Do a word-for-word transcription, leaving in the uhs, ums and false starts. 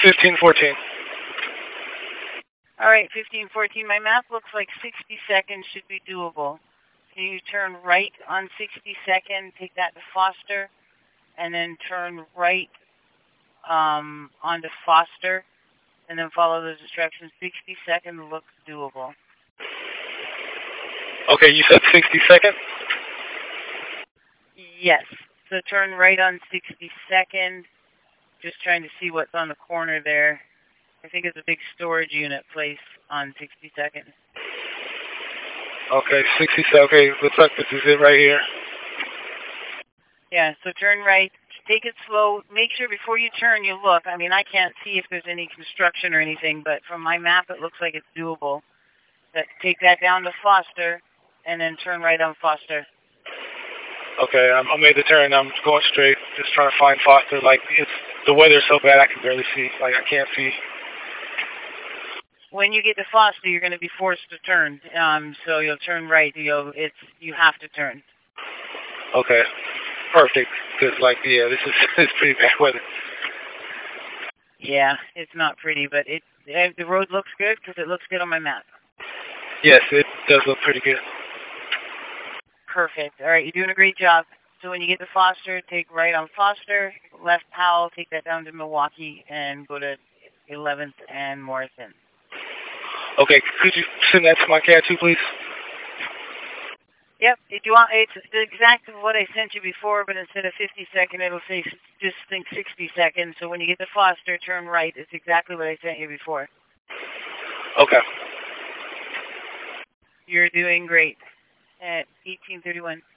fifteen fourteen. All right, fifteen fourteen. My map looks like sixty seconds should be doable. Can you turn right on sixty-second, take that to Foster, and then turn right um, onto Foster, and then follow those instructions? sixty-second looks doable. Okay, you said sixty-second? Yes. So turn right on sixty-second. Just trying to see what's on the corner there. I think it's a big storage unit place on sixty-second. Okay, sixty-second. Okay, looks like this is it right here. Yeah, so turn right. Take it slow. Make sure before you turn you look. I mean, I can't see if there's any construction or anything, but from my map it looks like it's doable. But take that down to Foster, and then turn right on Foster. Okay, I'm, I made the turn. I'm going straight. Just trying to find Foster. Like, it's the weather's so bad I can barely see. Like, I can't see. When you get to Foster, you're going to be forced to turn. Um, so you'll turn right. You'll, it's you have to turn. Okay, perfect. Because, like, yeah, this is it's pretty bad weather. Yeah, it's not pretty, but it the road looks good because it looks good on my map. Yes, it does look pretty good. Perfect. All right, you're doing a great job. So when you get to Foster, take right on Foster, left Powell, take that down to Milwaukee, and go to eleventh and Morrison. Okay, could you send that to my cat too, please? Yep. If you want, it's the exact of what I sent you before, but instead of fifty second, it'll say just think sixty seconds. So when you get to Foster, turn right. It's exactly what I sent you before. Okay. You're doing great. At eighteen thirty-one.